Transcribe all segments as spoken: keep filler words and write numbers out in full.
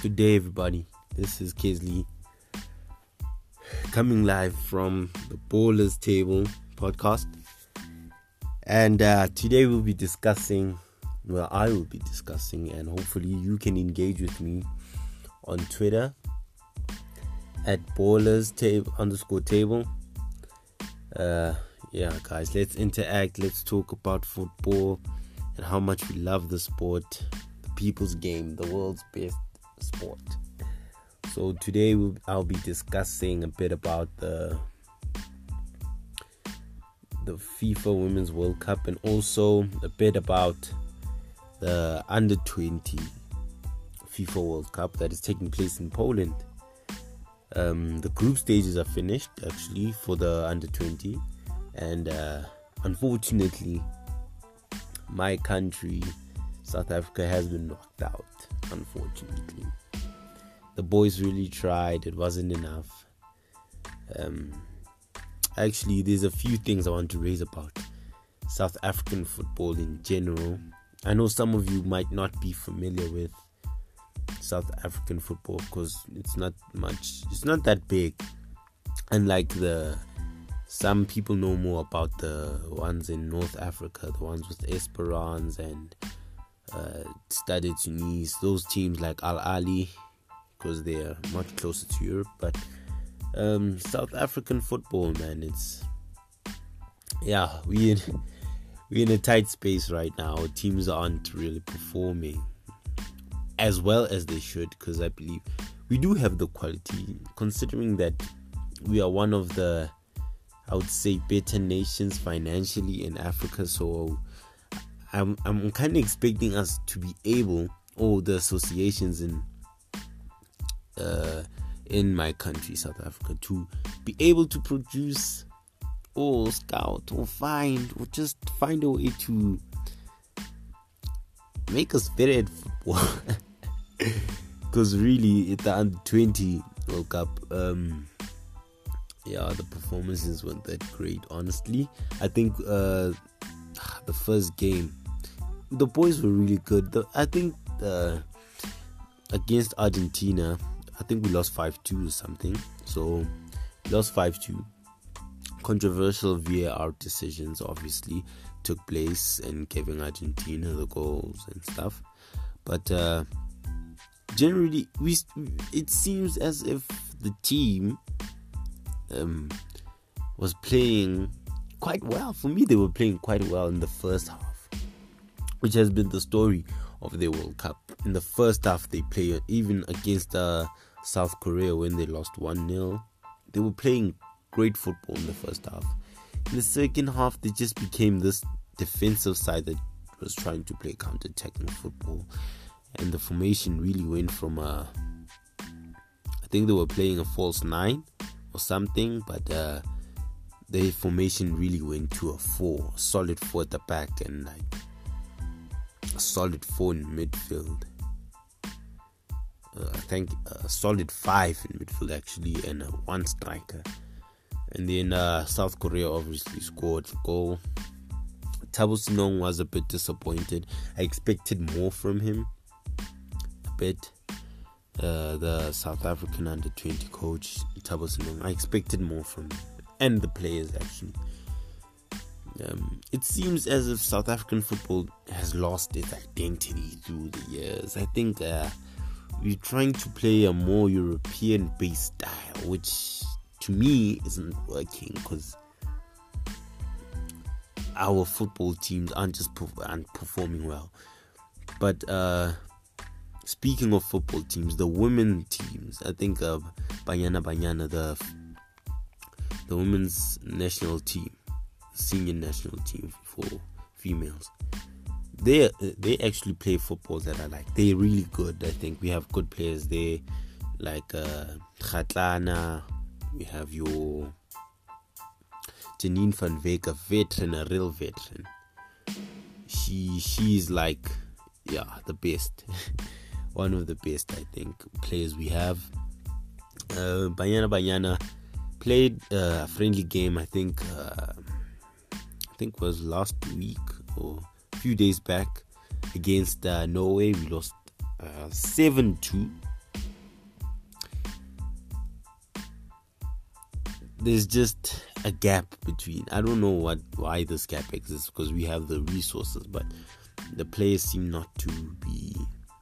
Good day, everybody. This is Kesley coming live from the Ballers Table podcast. And uh, today we'll be discussing, well, I will be discussing, and hopefully you can engage with me on Twitter at Ballers Table underscore table. Uh, yeah, guys, let's interact. Let's talk about football and how much we love the sport, the people's game, the world's best sport. So today we'll, I'll be discussing a bit about the the FIFA Women's World Cup and also a bit about the under twenty FIFA World Cup that is taking place in Poland. Um, the group stages are finished actually for the under twenty, and uh, unfortunately my country, South Africa, has been knocked out. Unfortunately, the boys really tried. It wasn't enough. Um, actually, there's a few things I want to raise about South African football in general. I know some of you might not be familiar with South African football because it's not much. It's not that big. Unlike the some people know more about the ones in North Africa, the ones with Esperance and uh, Stade Tunis, those teams like Al Ahly, because they are much closer to Europe. But um, South African football, man, it's yeah, we in we in a tight space right now. Teams aren't really performing as well as they should, because I believe we do have the quality, considering that we are one of the, I would say, better nations financially in Africa. So I'm I'm kind of expecting us to be able, or the associations in uh, in my country, South Africa, to be able to produce or scout or find or just find a way to make us better at football. Because really, at the under twenty World Cup, um, yeah, the performances weren't that great, honestly. I think uh, the first game, the boys were really good. The, I think uh, against Argentina, I think we lost five two or something. So, we lost five two. Controversial V A R decisions obviously took place in giving Argentina the goals and stuff. But uh, generally, we it seems as if the team um, was playing quite well. For me, they were playing quite well in the first half, which has been the story of the World Cup. In the first half, they played, even against uh, South Korea when they lost one nil. They were playing great football in the first half. In the second half, they just became this defensive side that was trying to play counter-attacking football. And the formation really went from a, I think they were playing a false nine or something, but uh, the formation really went to a four, a solid four at the back, and like a solid four in midfield. Uh, I think a solid five in midfield actually, and a one striker. And then uh, South Korea obviously scored a goal. Thabo Senong was a bit disappointed. I expected more from him. Bit uh, the South African under twenty coach Thabo Senong, I expected more from him and the players actually. Um, it seems as if South African football has lost its identity through the years. I think uh, we're trying to play a more European-based style, which to me isn't working, because our football teams aren't just perf- aren't performing well. But uh, speaking of football teams, the women teams, I think uh, Banyana Banyana, the the women's national team, senior national team for females, they they actually play football that I like. They're really good. I think we have good players there, like uh, Kgatlana. We have your Janine van Wyk, a veteran, a real veteran. She she's like, yeah, the best. One of the best, I think, players we have. Uh, Banyana Banyana played uh, a friendly game, I think, uh, I think was last week or a few days back against uh, Norway. We lost uh, seven two. there's just a gap between. I don't know what why this gap exists, because we have the resources, but the players seem not to be,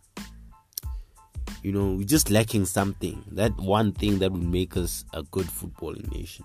you know, we're just lacking something. That one thing that would make us a good footballing nation.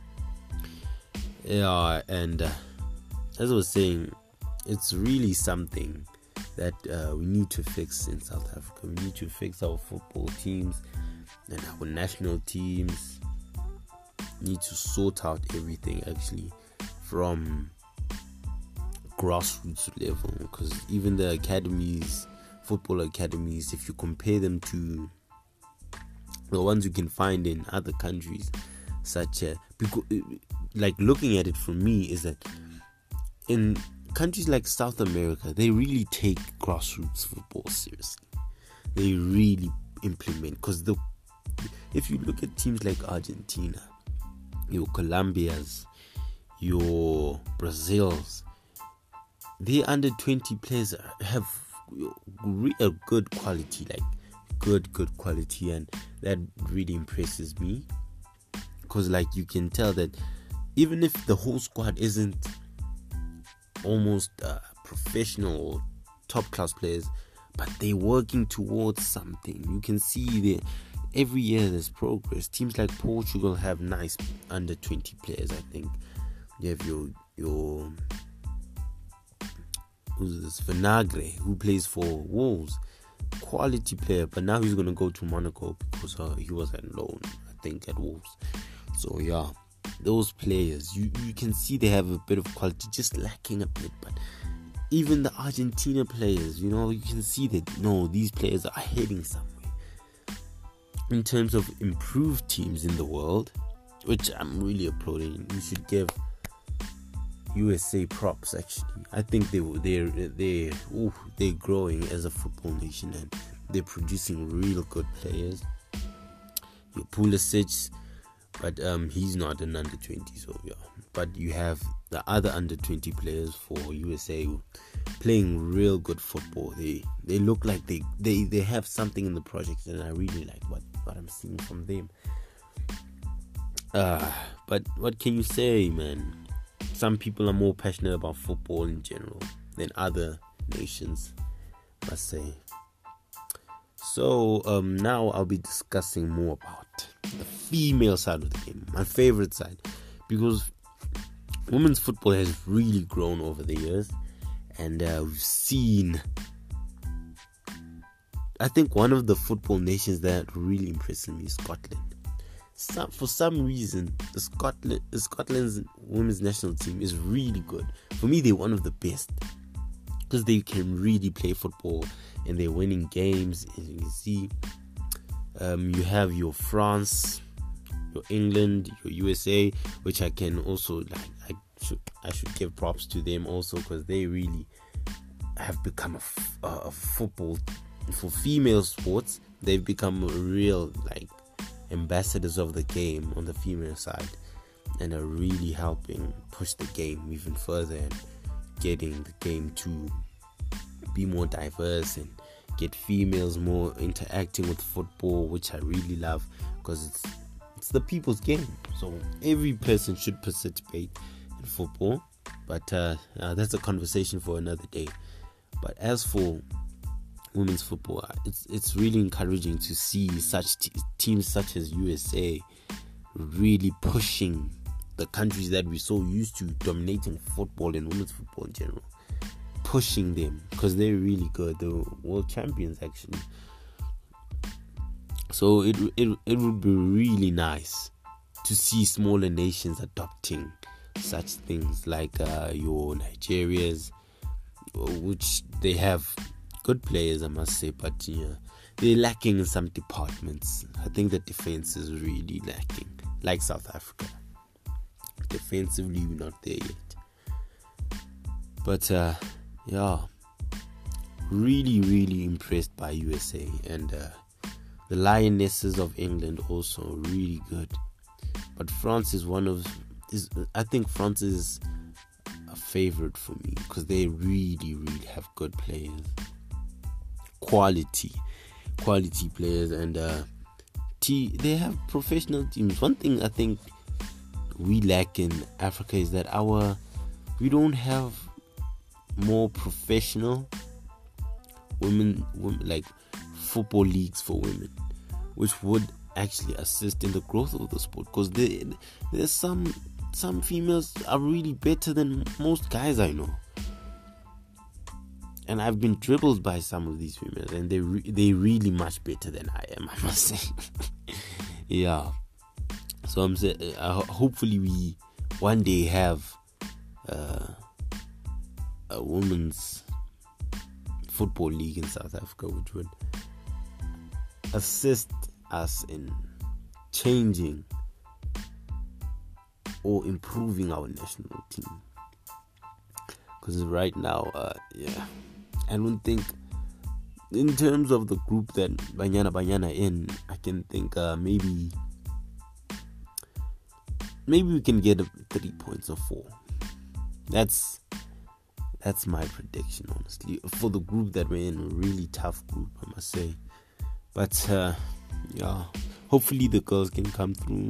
Yeah, and uh, as I was saying, it's really something that uh, we need to fix in South Africa. We need to fix our football teams and our national teams. We need to sort out everything actually from grassroots level, because even the academies, football academies, if you compare them to the ones you can find in other countries, such as, because, like, looking at it for me is that in countries like South America, they really take grassroots football seriously. They really implement, because the if you look at teams like Argentina, your Colombias, your Brazils, the under twenty players have a good quality, like good good quality, and that really impresses me, because like you can tell that even if the whole squad isn't almost uh, professional or top class players, but they're working towards something. You can see that every year there's progress. Teams like Portugal have nice under twenty players. I think you have your your who's this Vinagre, who plays for Wolves, quality player, but now he's gonna go to Monaco because uh, he was on loan, I think, at Wolves. So yeah, those players, you, you can see they have a bit of quality, just lacking a bit. But even the Argentina players, you know, you can see that no, these players are heading somewhere. In terms of improved teams in the world, which I'm really applauding, you should give U S A props. Actually, I think they they're they ooh, they're growing as a football nation, and they're producing real good players. Your Pulisic, but um, he's not an under twenty, so yeah. But you have the other under twenty players for U S A playing real good football. They they look like they, they, they have something in the project, and I really like what, what I'm seeing from them. Uh, but what can you say, man? Some people are more passionate about football in general than other nations, I must say. So um, now I'll be discussing more about the female side of the game, my favorite side, because women's football has really grown over the years, and uh, we've seen, I think one of the football nations that really impresses me is Scotland. Some, for some reason, the Scotland, the Scotland's women's national team is really good. For me, they're one of the best, because they can really play football and they're winning games. As you can see, um, you have your France, your England, your U S A, which I can also like. I should I should give props to them also, because they really have become a, f- a football for female sports. They've become a real like ambassadors of the game on the female side, and are really helping push the game even further and getting the game to be more diverse and get females more interacting with football, which I really love, because it's it's the people's game, so every person should participate in football. But uh, uh, that's a conversation for another day. But as for women's football, it's it's really encouraging to see such t- teams such as U S A really pushing the countries that we're so used to dominating football and women's football in general, pushing them, because they're really good. They're world champions actually. So it it it would be really nice to see smaller nations adopting such things, like uh, your Nigerias, which they have good players, I must say, but yeah, they're lacking in some departments. I think the defense is really lacking, like South Africa. Defensively, we're not there yet. But uh, yeah, really, really impressed by U S A, and uh, the Lionesses of England also really good. But France is one of, is I think France is a favorite for me, because they really, really have good players. Quality, quality players, and uh, t- they have professional teams. One thing I think we lack in Africa is that our we don't have more professional women, women like football leagues for women, which would actually assist in the growth of the sport, because there, there's some some females are really better than most guys I know, and I've been dribbled by some of these females, and they re- they really much better than I am, I must say. Yeah, so I'm saying uh, hopefully we one day have uh, a women's football league in South Africa, which would assist us in changing or improving our national team. Because right now, uh, yeah, I don't think, in terms of the group that Banyana Banyana in, I can think uh, maybe maybe we can get a three points or four. That's that's my prediction, honestly, for the group that we're in. A really tough group, I must say. But uh, yeah, hopefully the girls can come through.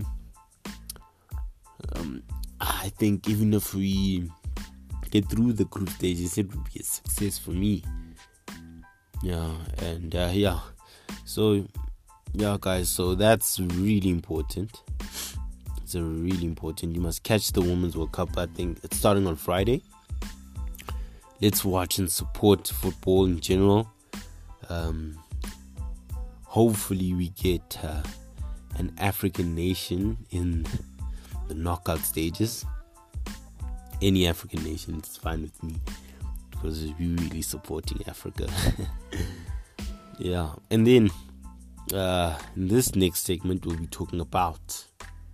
Um, I think even if we get through the group stages, it would be a success for me. Yeah, and uh, yeah, so yeah, guys, so that's really important. It's a really important. You must catch the Women's World Cup. I think it's starting on Friday. Let's watch and support football in general. Um, hopefully we get uh, an African nation in the knockout stages. Any African nation is fine with me, because we're really supporting Africa. Yeah, and then uh, in this next segment we'll be talking about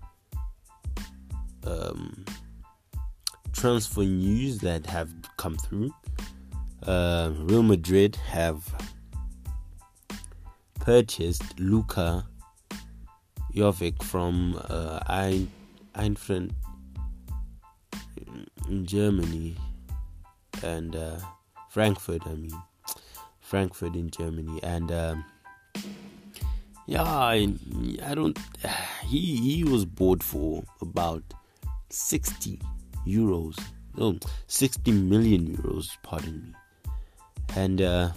um, transfer news that have come through. Uh, Real Madrid have purchased Luka Jovic from uh, Ein- Eintracht in Germany and uh, Frankfurt. I mean, Frankfurt in Germany, and um, yeah, I, I don't. He he was bought for about sixty euros. No, sixty million euros. Pardon me. And uh,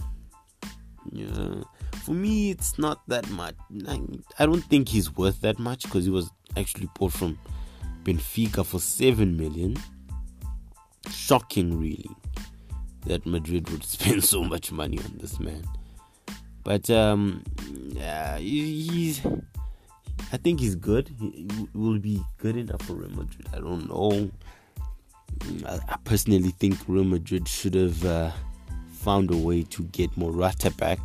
yeah, for me, it's not that much. I, I don't think he's worth that much, because he was actually bought from Benfica for seven million. Shocking, really, that Madrid would spend so much money on this man. But um, yeah, he, he's. I think he's good. He, he will be good enough for Real Madrid. I don't know. I, I personally think Real Madrid should have uh, found a way to get Morata back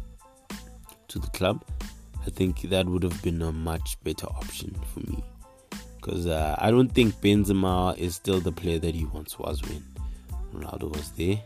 to the club. I think that would have been a much better option for me, because uh, I don't think Benzema is still the player that he once was when Ronaldo was there.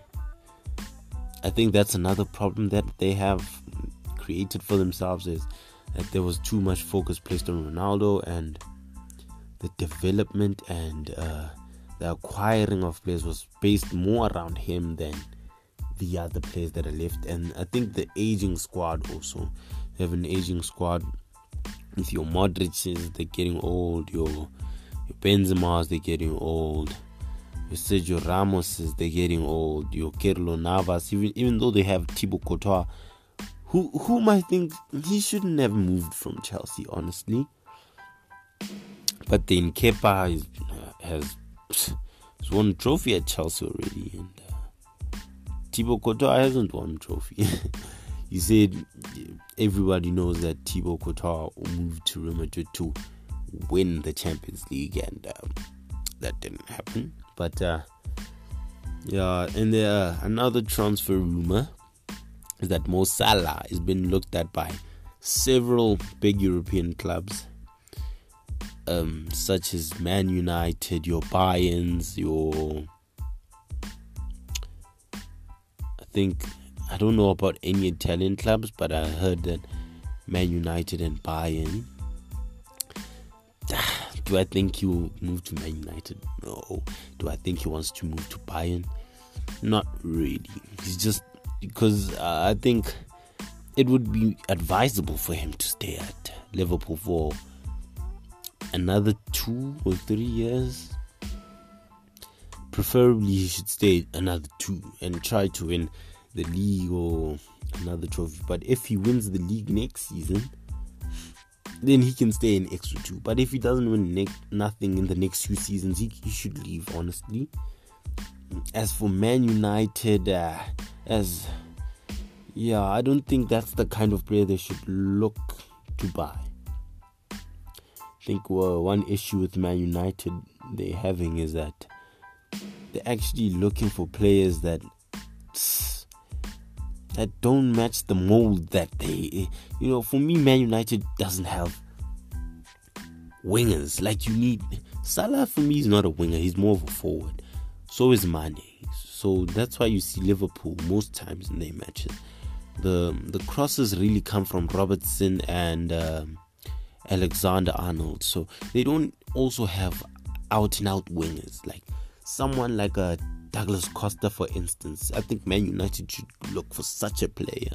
I think that's another problem that they have created for themselves, is that there was too much focus placed on Ronaldo, and the development and uh, the acquiring of players was based more around him than the other players that are left. And I think the aging squad also, they have an aging squad with your Modric's, they're getting old, your, your Benzema's, they're getting old, your Sergio Ramos's, they're getting old, your Keylor Navas, even even though they have Thibaut Courtois, who whom I think he shouldn't have moved from Chelsea, honestly. But then Kepa is, uh, has, has won a trophy at Chelsea already, and uh, Thibaut Courtois hasn't won a trophy. You said everybody knows that Thibaut Courtois moved to Real Madrid to win the Champions League, and uh, that didn't happen. But uh, yeah, and there uh, another transfer rumor is that Mo Salah has been looked at by several big European clubs, um, such as Man United, your Bayerns, your I think. I don't know about any Italian clubs, but I heard that Man United and Bayern. Do I think he will move to Man United? No. Do I think he wants to move to Bayern? Not really. It's just because uh, I think it would be advisable for him to stay at Liverpool for another two or three years. Preferably he should stay another two and try to win the league or another trophy. But if he wins the league next season, then he can stay an extra two. But if he doesn't win ne- nothing in the next few seasons, he, he should leave, honestly. As for Man United, uh, as yeah, I don't think that's the kind of player they should look to buy. I think well, one issue with Man United they're having is that they're actually looking for players that that don't match the mold that they, you know, for me, Man United doesn't have wingers. Like, you need, Salah for me is not a winger, he's more of a forward. So is Mane. So that's why you see Liverpool most times in their matches. The the crosses really come from Robertson and um, Alexander-Arnold. So they don't also have out and out wingers. Like someone like a Douglas Costa, for instance. I think Man United should look for such a player.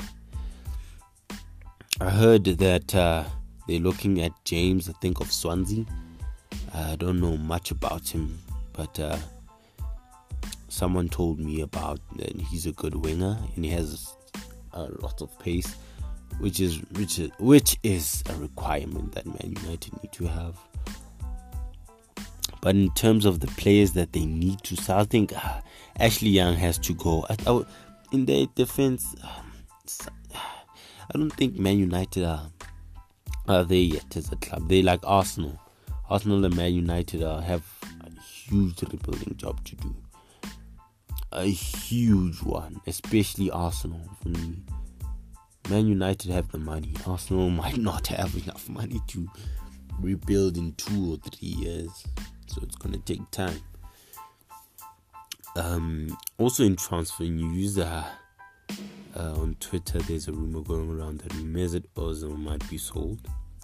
I heard that uh, they're looking at James, I think, of Swansea. I don't know much about him, but uh, someone told me about that he's a good winger and he has a lot of pace, which is which is, which is a requirement that Man United need to have. But in terms of the players that they need to sell, I think uh, Ashley Young has to go. I, I, in their defense, um, I don't think Man United are, are there yet as a club. They like Arsenal. Arsenal and Man United uh, have a huge rebuilding job to do. A huge one, especially Arsenal for me. Man United have the money. Arsenal might not have enough money to rebuild in two or three years. So it's going to take time. Um, also in transfer news, uh, uh, on Twitter, there's a rumor going around that Mesut Ozil might be sold.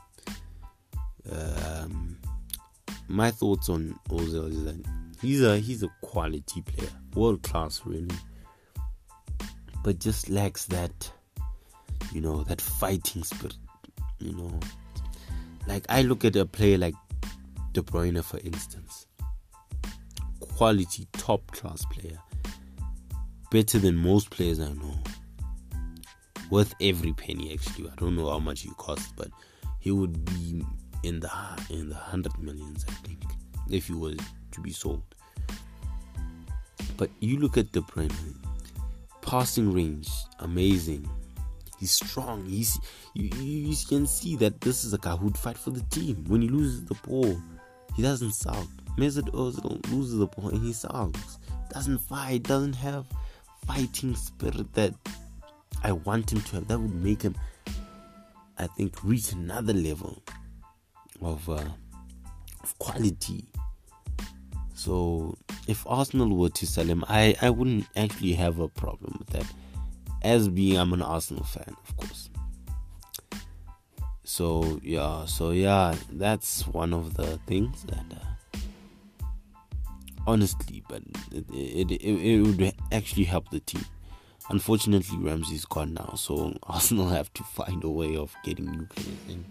Um, my thoughts on Ozil is that he's a he's a quality player, world class really, but just lacks that, you know, that fighting spirit. You know, like I look at a player like De Bruyne, for instance, quality, top class player, better than most players I know, worth every penny. Actually, I don't know how much he costs, but he would be in the in the hundred millions, I think, if he was to be sold. But you look at De Bruyne, passing range, amazing. He's strong. He's you, you can see that this is a guy who'd fight for the team. When he loses the ball, he doesn't sulk. Mesut Ozil loses the ball and he sulks. Doesn't fight. Doesn't have fighting spirit that I want him to have. That would make him, I think, reach another level of uh, of quality. So if Arsenal were to sell him, I, I wouldn't actually have a problem with that. As being, I'm an Arsenal fan, of course. So yeah, so yeah, that's one of the things that, uh, honestly, but it it, it it would actually help the team. Unfortunately, Ramsey's gone now, so Arsenal have to find a way of getting new players in.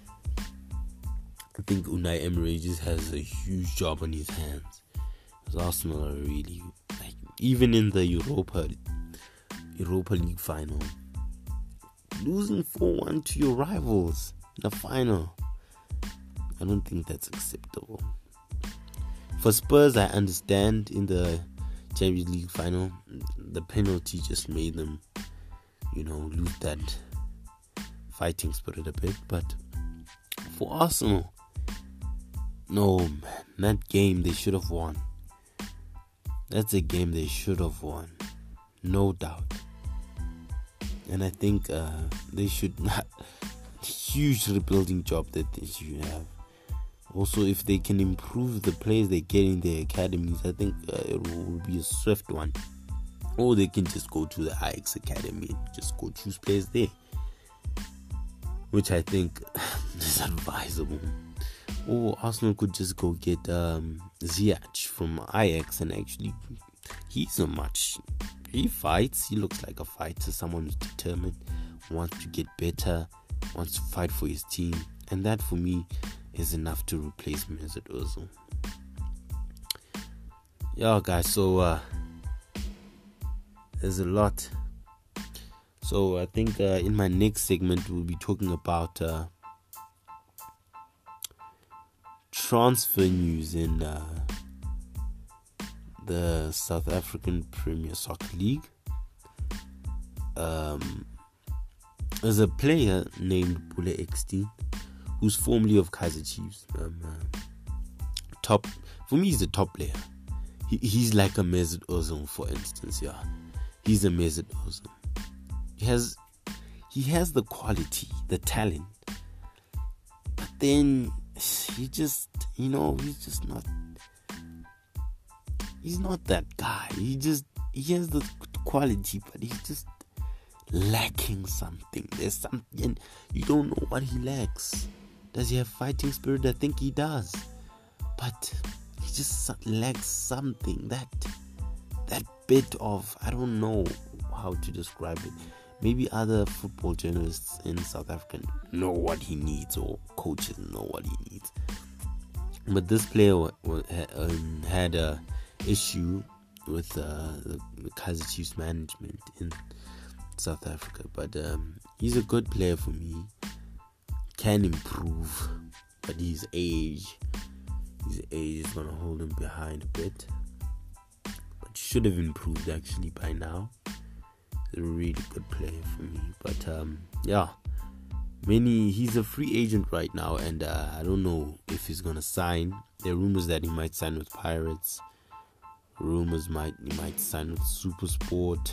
I think Unai Emery just has a huge job on his hands. Because Arsenal are really, like, even in the Europa Europa League final, losing four one to your rivals in the final, I don't think that's acceptable. For Spurs, I understand in the Champions League final, the penalty just made them, you know, lose that fighting spirit a bit. But for Arsenal, no, man, that game they should have won. That's a game they should have won, no doubt. And I think uh, they should not, huge rebuilding job that they should have. Also, if they can improve the players they get in their academies, I think uh, it will be a swift one. Or they can just go to the Ajax Academy and just go choose players there, which I think is advisable. Or Arsenal could just go get um, Ziyech from Ajax, and actually, he's a much. He fights. He looks like a fighter. Someone who's determined, wants to get better, wants to fight for his team, and that for me is enough to replace Mesut Ozil. Yeah, guys, so uh, there's a lot. So I think uh, in my next segment we'll be talking about uh, transfer news in uh, the South African Premier Soccer League. Um, there's a player named Pule Eckstein, who's formerly of Kaizer Chiefs. Um, uh, top for me, he's a top player. He, he's like a Mesut Ozil, for instance. Yeah, he's a Mesut Ozil. He has, he has the quality, the talent, but then he just, you know, he's just not. He's not that guy. He just, he has the quality, but he's just lacking something. There's something, you don't know what he lacks. Does he have fighting spirit? I think he does, but he just lacks something. That, that bit of, I don't know how to describe it. Maybe other football journalists in South Africa know what he needs, or coaches know what he needs. But this player um, had a issue with uh, the, the Kaizer Chiefs management in South Africa. But um, he's a good player for me. Can improve, but his age, his age is gonna hold him behind a bit. But should have improved actually by now. A really good player for me, but um, yeah, many he's a free agent right now, and uh, I don't know if he's gonna sign. There are rumors that he might sign with Pirates. Rumors might he might sign with SuperSport.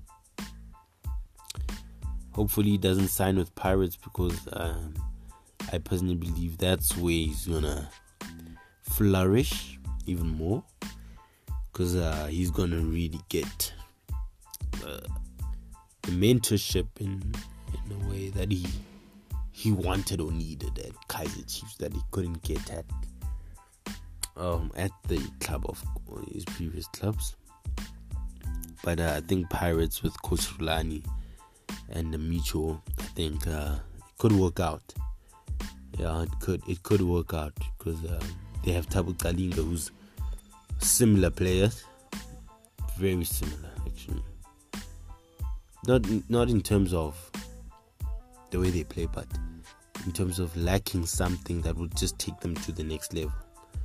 Hopefully, he doesn't sign with Pirates, because um, I personally believe that's where he's gonna flourish even more, because uh, he's gonna really get Uh, the mentorship in in a way that he he wanted or needed at Kaizer Chiefs, that he couldn't get at um at the club of his previous clubs. But uh, I think Pirates with Coach Rulani and the Micho, I think uh, it could work out. Yeah, it could it could work out, because uh, they have Thabo Kalinga, who's similar players, very similar actually. Not not in terms of the way they play, but in terms of lacking something that would just take them to the next level.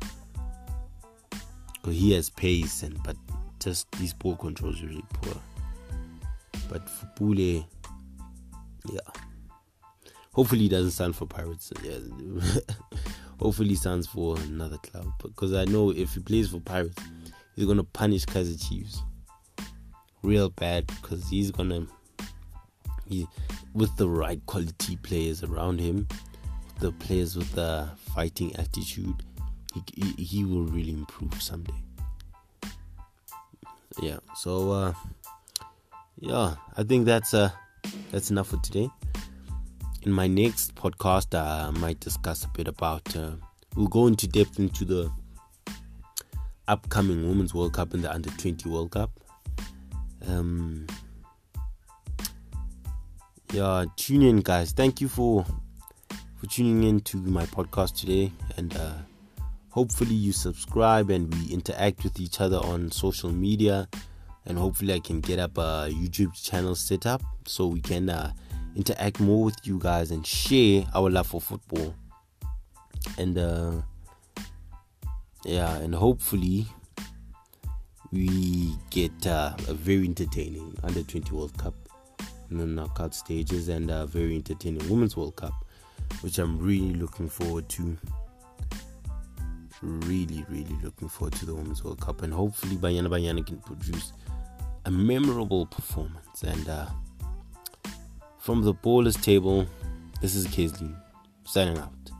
Because he has pace, and but just his ball control is really poor. But for Pule, yeah. Hopefully he doesn't sign for Pirates. Yeah. Hopefully he signs for another club. Because I know if he plays for Pirates, he's going to punish Kaizer Chiefs real bad, because he's gonna he with the right quality players around him, the players with the fighting attitude, he he, he will really improve someday. Yeah, so uh, yeah, I think that's uh that's enough for today. In my next podcast, uh, I might discuss a bit about uh, we'll go into depth into the upcoming Women's World Cup and the Under twenty World Cup. Um, yeah, tune in, guys. Thank you for for tuning in to my podcast today, and uh, hopefully you subscribe and we interact with each other on social media, and hopefully I can get up a YouTube channel set up so we can uh, interact more with you guys and share our love for football, and uh, yeah, and hopefully we get uh, a very entertaining Under twenty World Cup in the knockout stages, and a very entertaining Women's World Cup, which I'm really looking forward to. Really, really looking forward to the Women's World Cup, and hopefully Banyana Banyana can produce a memorable performance. And uh, from the Ballers Table, this is Kesley signing out.